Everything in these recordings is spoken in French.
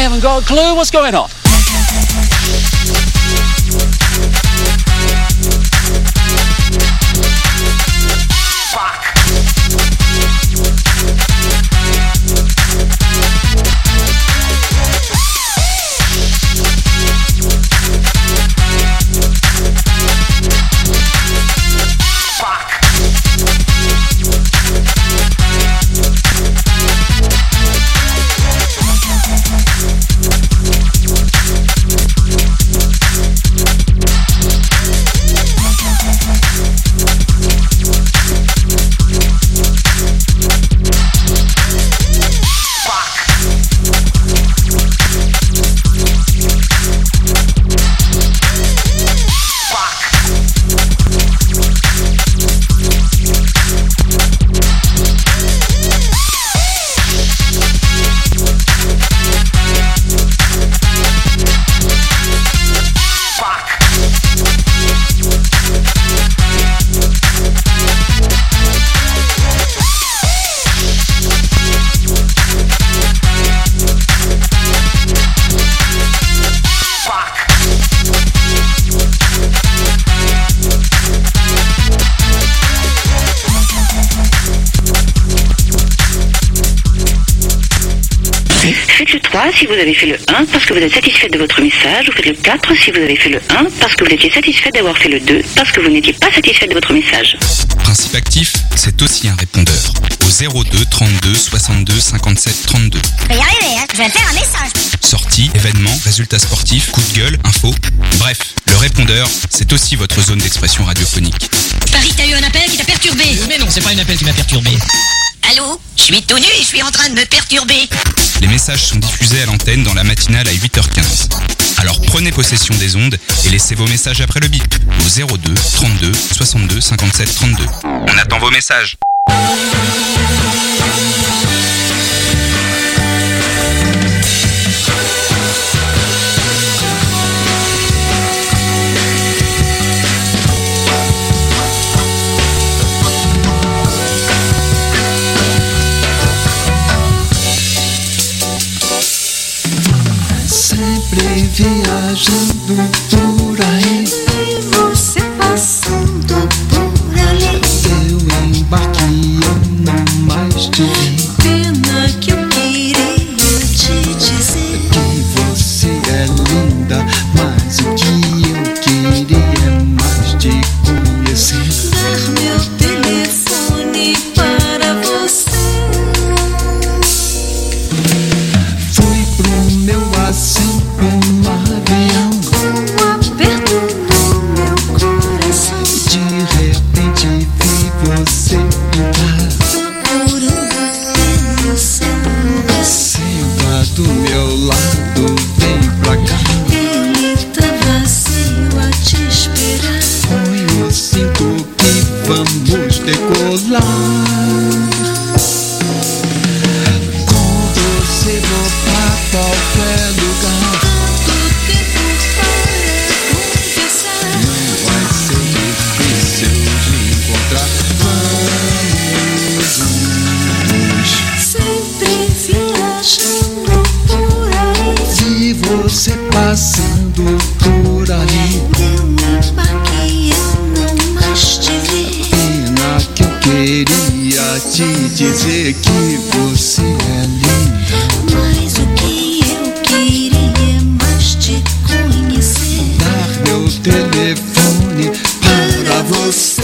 haven't got a clue what's going on. Faites le 3 si vous avez fait le 1 parce que vous êtes satisfait de votre message, ou faites le 4 si vous avez fait le 1 parce que vous étiez satisfait d'avoir fait le 2 parce que vous n'étiez pas satisfait de votre message. Principe actif, c'est aussi un répondeur. Au 02 32 62 57 32. Je vais y arriver, hein. Je vais faire un message. Sorties, événements, résultats sportifs, coups de gueule, infos. Bref, le répondeur, c'est aussi votre zone d'expression radiophonique. Paris, t'as eu un appel qui t'a perturbé. Mais non, c'est pas un appel qui m'a perturbé. Allô? Je suis tout nu et je suis en train de me perturber. Les messages sont diffusés à l'antenne dans la matinale à 8h15. Alors prenez possession des ondes et laissez vos messages après le bip au 02 32 62 57 32. On attend vos messages. Sempre viajando por aí, e você passando por ali. Eu embarquei, eu não mais te vi. Pena que eu queria te dizer Que você é linda, mas o que eu queria é mais te conhecer. dar meu telefone para você. Fui pro meu assento no avião, Um aperto no meu coração, de repente vi você entrar. procurando pelo celular. Senta do meu lado, vem pra cá. Ele tá vazio a te esperar. Põe o cinto que vamos decolar. Com você vou pra qualquer lugar. Tanto tempo para conversar. Não vai ser difícil de encontrar. Vamos juntos. Sempre viajando por aí. Vi você passando por ali. Eu me embarquei, eu não mais te vi. Pena que eu queria te dizer que você é linda. Mas o que eu queria é mais te conhecer. Dar meu telefone para você.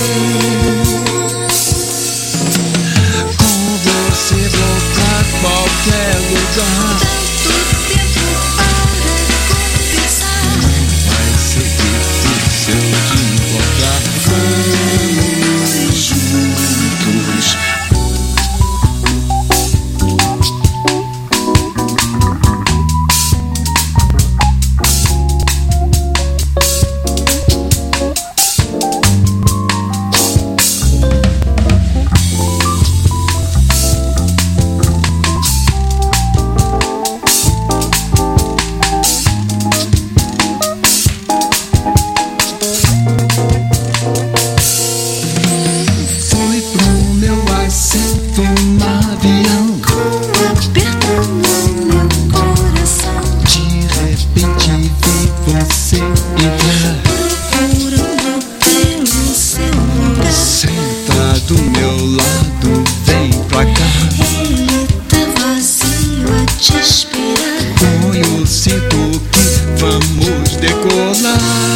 Com você vou pra qualquer lugar. Tanto tempo para conversar. Vai ser difícil de encontrar. Vamos juntos. te esperar. Ponho o cinto que vamos decolar.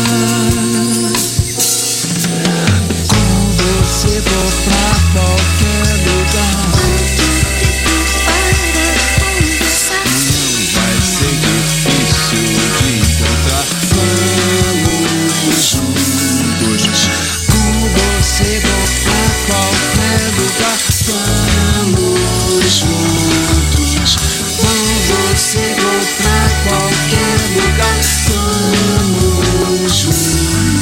Com você vou pra qualquer lugar. Não vai ser difícil de encontrar. Vamos juntos. Com você vou pra qualquer lugar. Vamos juntos. Com você vou pra qualquer lugar. Vamos juntos.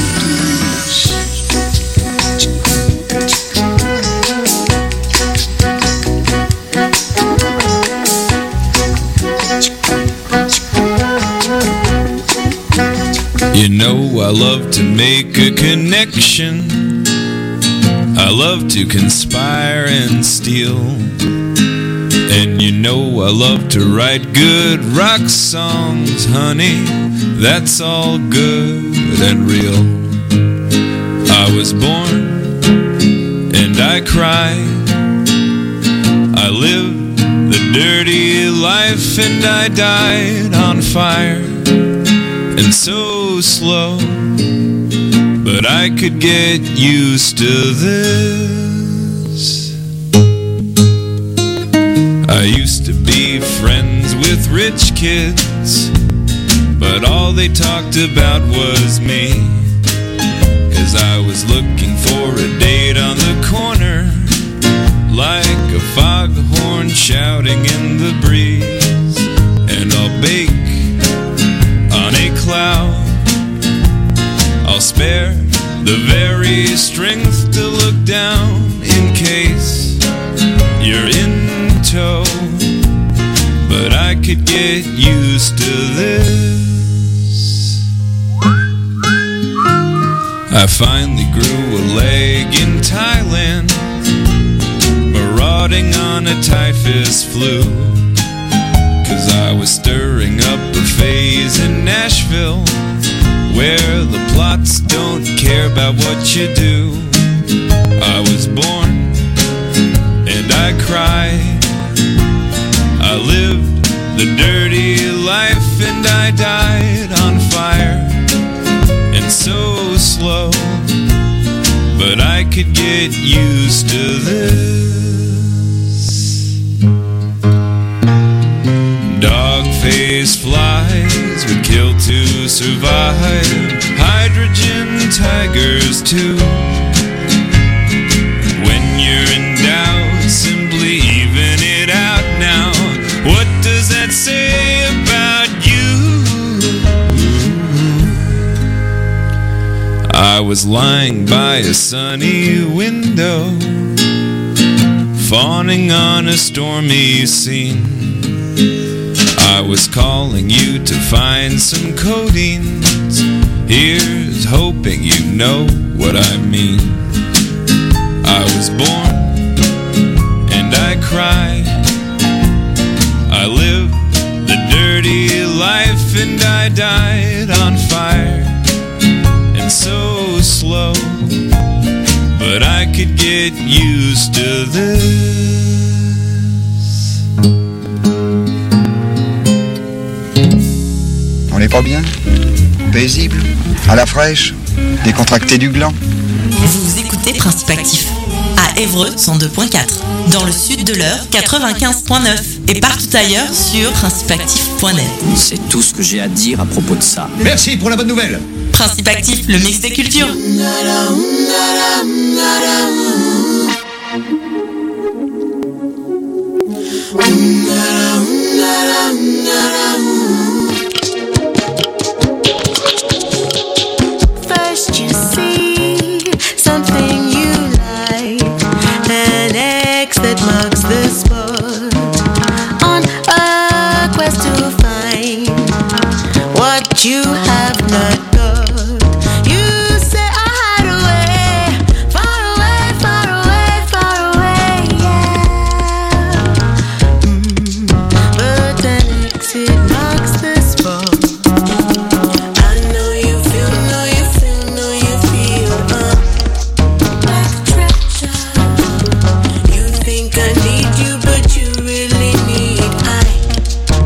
You know I love to make a connection. I love to conspire and steal. And you know I love to write good rock songs, honey. That's all good and real. I was born and I cried. I lived the dirty life and I died on fire. And so slow, but I could get used to this. I used to be friends with rich kids, but all they talked about was me. As I was looking for a date on the corner, like a foghorn shouting in the breeze. And I'll bake on a cloud, I'll spare the very strength to look down in case you're in tow. But I could get used to this. I finally grew a leg in Thailand, marauding on a typhus flu. 'Cause I was stirring up a phase in Nashville, where the plots don't care about what you do. I was born and I cried. I lived the dirty life and I died on fire. And so slow, but I could get used to this. Dog-faced flies would kill to survive. Hydrogen tigers too. When you're in doubt, simply even it out now. What does that say about you? I was lying by a sunny window, fawning on a stormy scene. I was calling you to find some codeines. Here's hoping you know what I mean. I was born and I cried. I lived the dirty life and I died on fire. And so slow, but I could get used to this. On n'est pas bien? Paisible? À la fraîche? Décontracté du gland? Vous écoutez Principe Actif à Évreux 102.4, dans le sud de l'Eure 95.9 et partout ailleurs sur principeactif.net. C'est tout ce que j'ai à dire à propos de ça. Merci pour la bonne nouvelle. Principe Actif, le mix des cultures. First you see something you like, an X that marks the spot, on a quest to find what you have not got. You say I hide away, far away, far away, far away, yeah. But an exit marks the spot. I know you feel, know you feel, know you feel, like a treasure. You think I need you, but you really need I.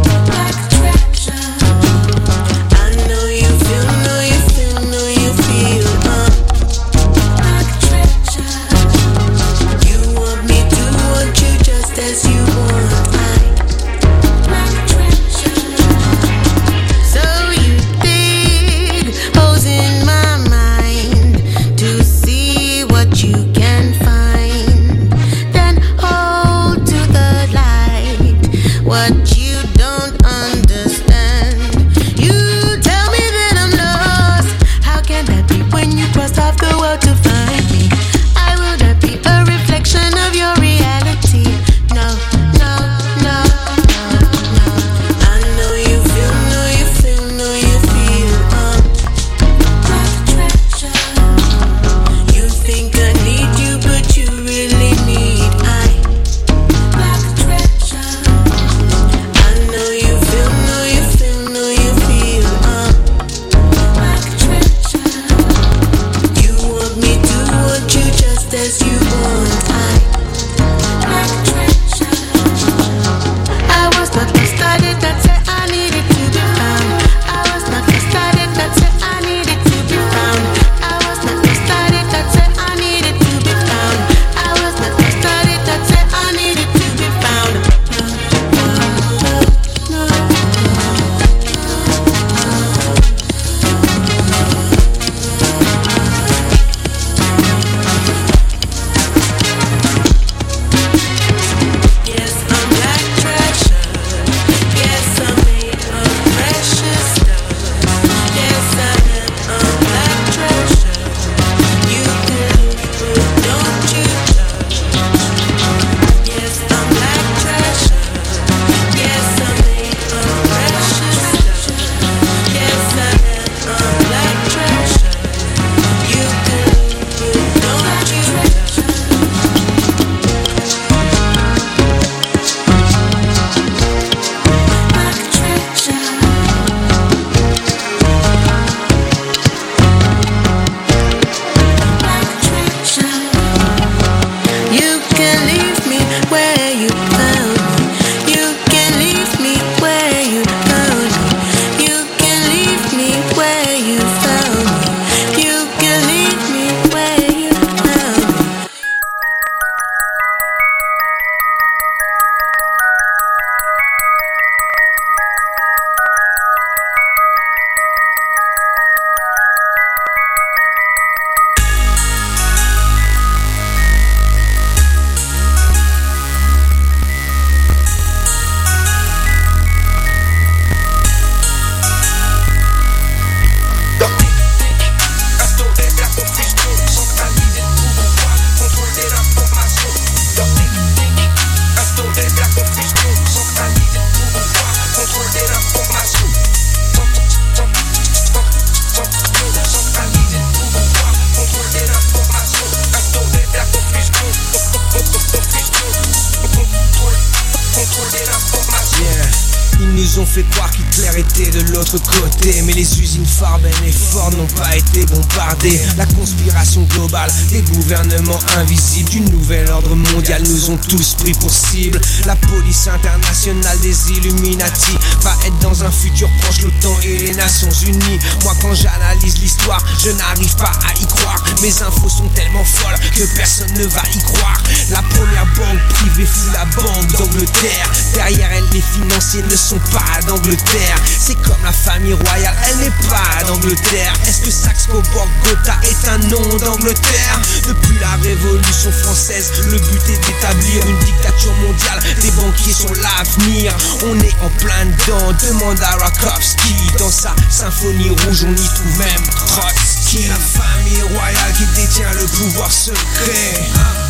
nous ont fait croire qu'Hitler était de l'autre côté. Mais les usines Farben et Ford n'ont pas été bombardées. La conspiration globale des gouvernements invisibles du nouvel ordre mondial nous ont tous pris pour cible. La police internationale des Illuminati va être dans un futur proche l'OTAN et les Nations Unies. Moi quand j'analyse l'histoire, je n'arrive pas à y croire. Mes infos sont tellement folles que personne ne va y croire. La première banque privée fut la Banque d'Angleterre. Derrière elle, les financiers ne sont pas d'Angleterre. C'est comme la famille royale, elle n'est pas d'Angleterre. Est-ce que Saxe-Coburg-Gotha est un nom d'Angleterre? Depuis la Révolution française, le but est d'établir une dictature mondiale. Des banquiers sont l'avenir. On est en plein dedans, demande à Rakowski. Dans sa symphonie rouge, on y trouve même Trotsky. La famille royale qui détient le pouvoir secret.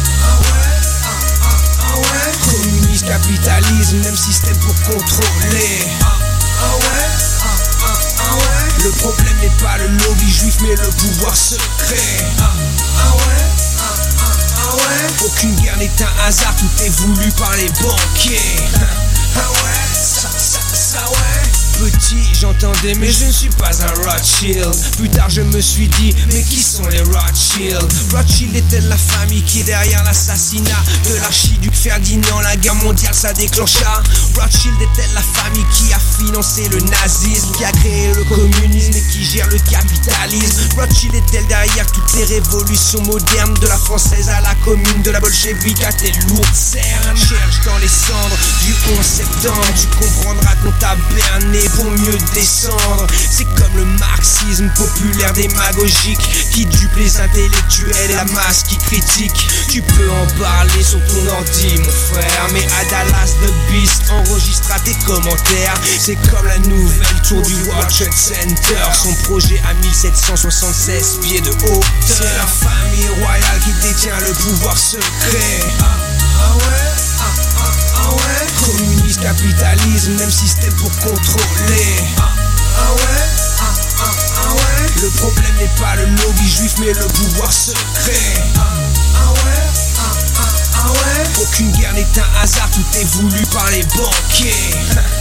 Communisme, capitalisme, même système pour contrôler. Le problème n'est pas le lobby juif mais le pouvoir secret. Aucune guerre n'est un hasard, tout est voulu par les banquiers. Petit, j'entendais mais je ne suis pas un Rothschild. Plus tard je me suis dit, mais qui sont les Rothschild? Rothschild était la famille qui est derrière l'assassinat de l'archiduc Ferdinand. La guerre mondiale ça déclencha. Rothschild était la famille qui a financé le nazisme, qui a créé le communisme et qui gère le capitalisme. Rothschild était derrière toutes les révolutions modernes, de la française à la commune, de la bolchevique à tes lourdes cernes. Cherche dans les cendres du 11 septembre, tu comprendras qu'on t'a berné pour mieux descendre. C'est comme le marxisme populaire démagogique qui dupe les intellectuels et la masse qui critique. Tu peux en parler sur ton ordi mon frère, mais à Dallas The Beast enregistrera tes commentaires. C'est comme la nouvelle tour du World Trade Center, son projet à 1776 pieds de hauteur. C'est la famille royale qui détient le pouvoir secret. Communisme, capitalisme, même système pour contrôler. Le problème n'est pas le lobby juif mais le pouvoir secret. Aucune guerre n'est un hasard, tout est voulu par les banquiers.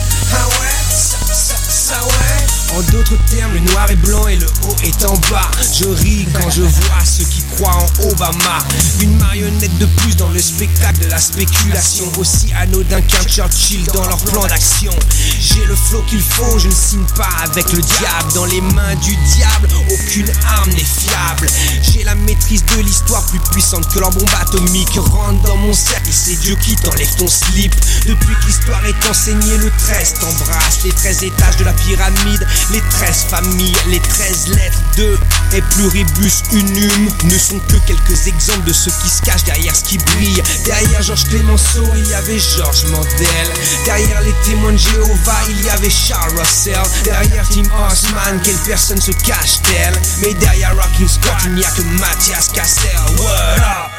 En d'autres termes, le noir est blanc et le haut est en bas. Je ris quand je vois ceux qui croient en Obama. Une marionnette de plus dans le spectacle de la spéculation, aussi anodin qu'un Churchill dans leur plan d'action. J'ai le flow qu'il faut, je ne signe pas avec le diable. Dans les mains du diable, aucune arme n'est fiable. J'ai la maîtrise de l'histoire plus puissante que leur bombe atomique. Rentre dans mon cercle et c'est Dieu qui t'enlève ton slip. Depuis que l'histoire est enseignée, le 13 t'embrasse. Les 13 étages de la pyramide, les 13 familles, les 13 lettres de et pluribus unum ne sont que quelques exemples de ceux qui se cachent derrière ce qui brille. Derrière Georges Clemenceau, il y avait Georges Mandel. Derrière les témoins de Jéhovah, il y avait Charles Russell. Derrière Tim Osman, quelle personne se cache-t-elle? Mais derrière Rockin' Scott, il n'y a que Mathias Castell. What up?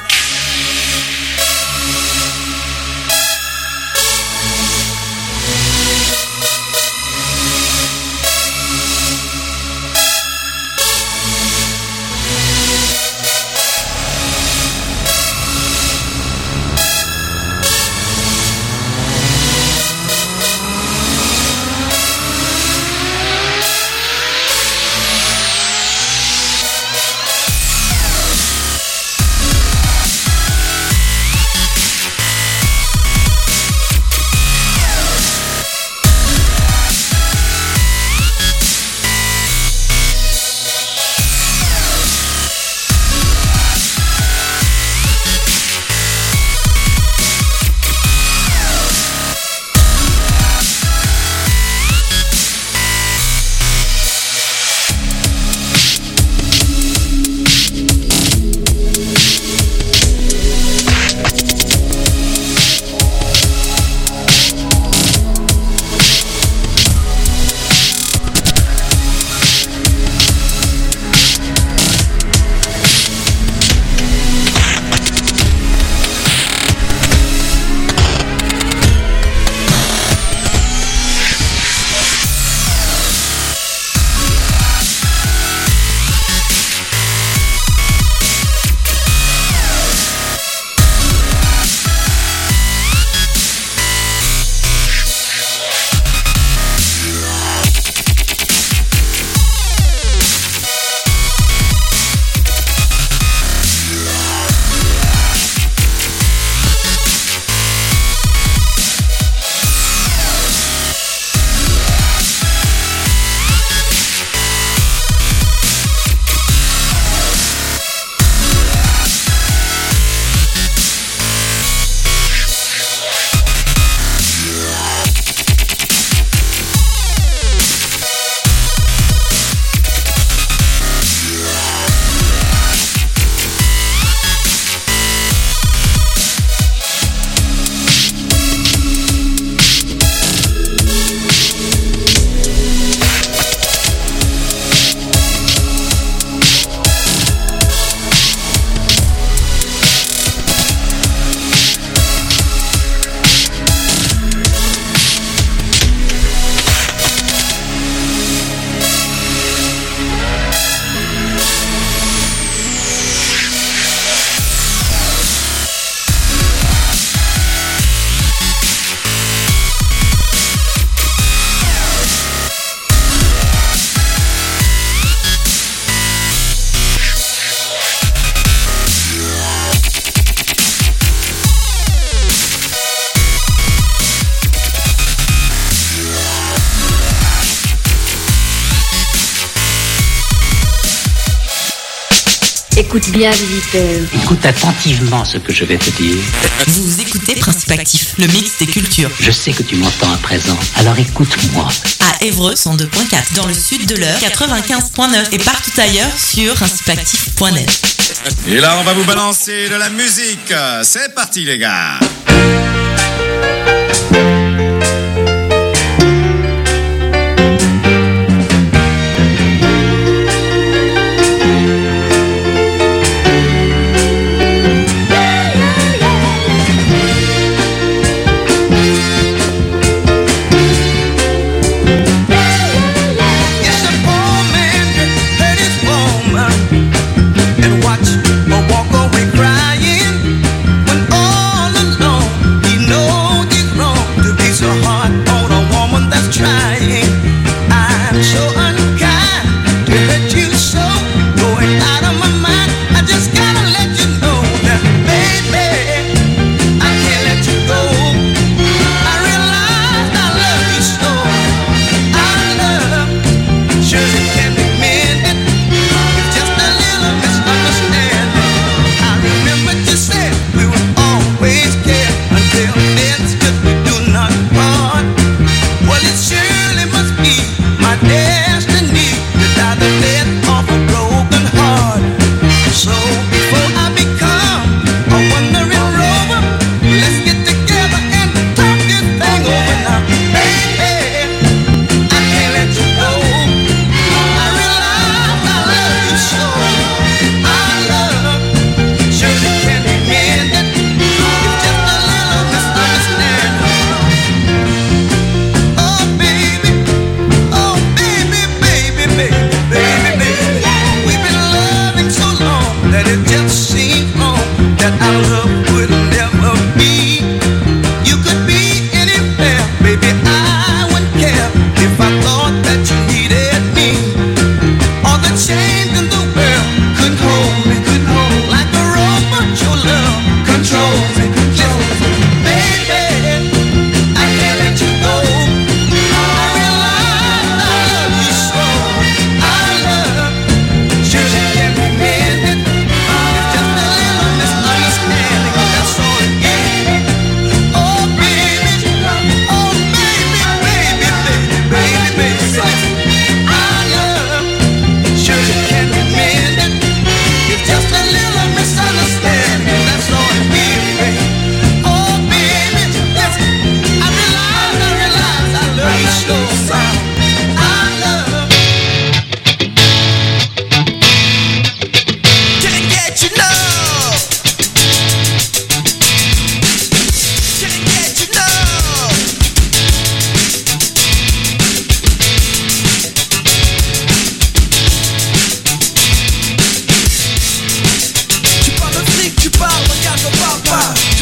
Écoute bien, visiteur. Écoute attentivement ce que je vais te dire. Vous écoutez Principe Actif, le mix des cultures. Je sais que tu m'entends à présent, alors écoute-moi. À Évreux 102.4, dans le sud de l'heure 95.9 et partout ailleurs sur principeactif.net. Et là, on va vous balancer de la musique. C'est parti, les gars.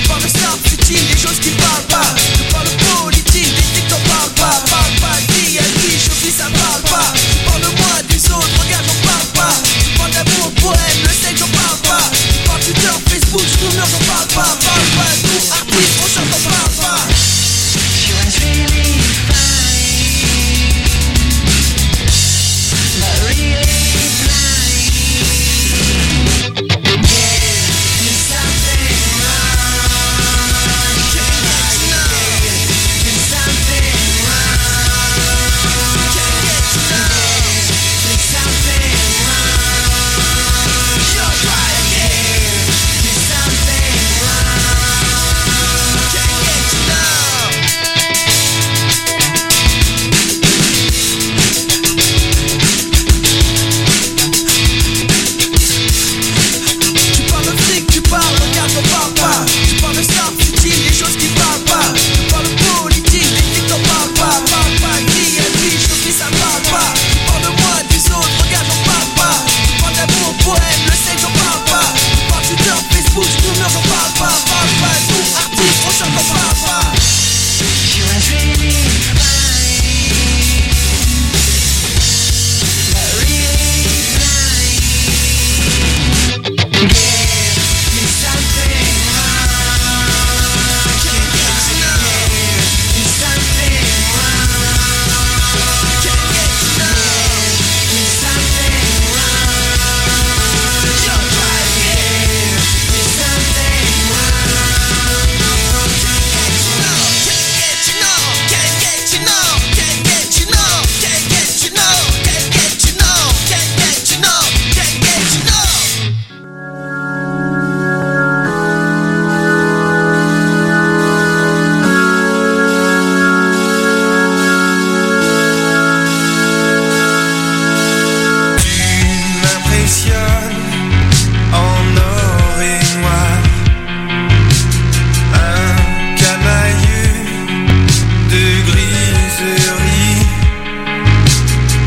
Des choses qui parlent pas. Je parle politique, des trucs qu'on parle pas. Parle pas d'IA,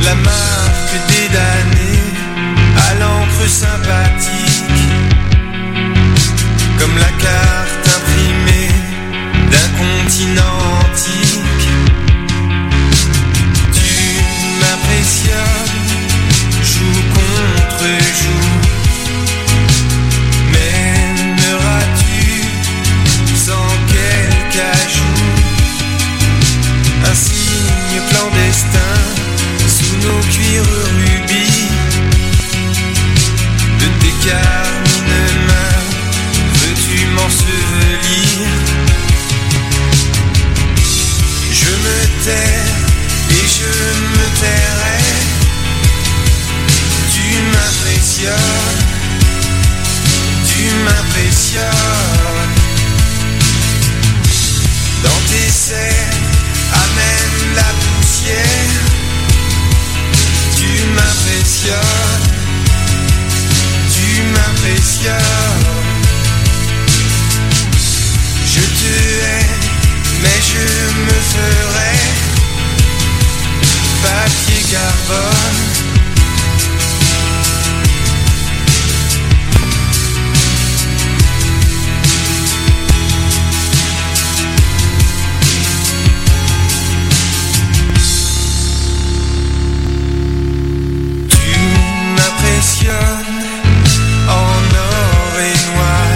la marque des damnés à l'encre sympathique, comme la carte imprimée d'un continent antique. Tu m'impressionnes, joue contre joue. M'aimeras-tu sans quelque ajout? Un signe clandestin sous nos cuirs rubis. De tes carmines mains veux-tu m'ensevelir? Je me tais et je me tairai. Tu m'impressionnes, tu m'impressionnes. Dans tes serres amène la poussière. Tu m'impressionnes, tu m'impressionnes. Je te hais, mais je me ferai papier carbone. En or et noir,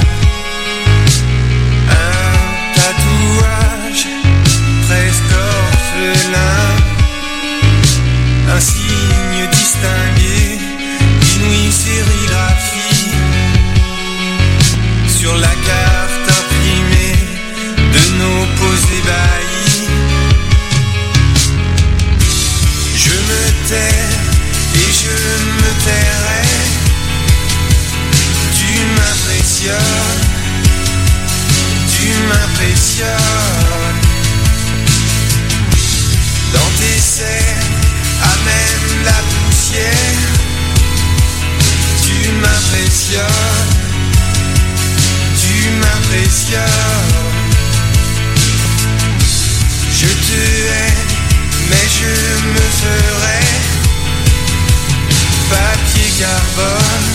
un tatouage presque orphelin, un signe distingué, inouïe sérigraphie sur la carte imprimée de nos peaux ébahies. Je me tais et je me tairai. Tu m'impressionnes, tu m'impressionnes. Dans tes serres amène la poussière. Tu m'impressionnes, tu m'impressionnes. Je te hais, mais je me ferai papier carbone.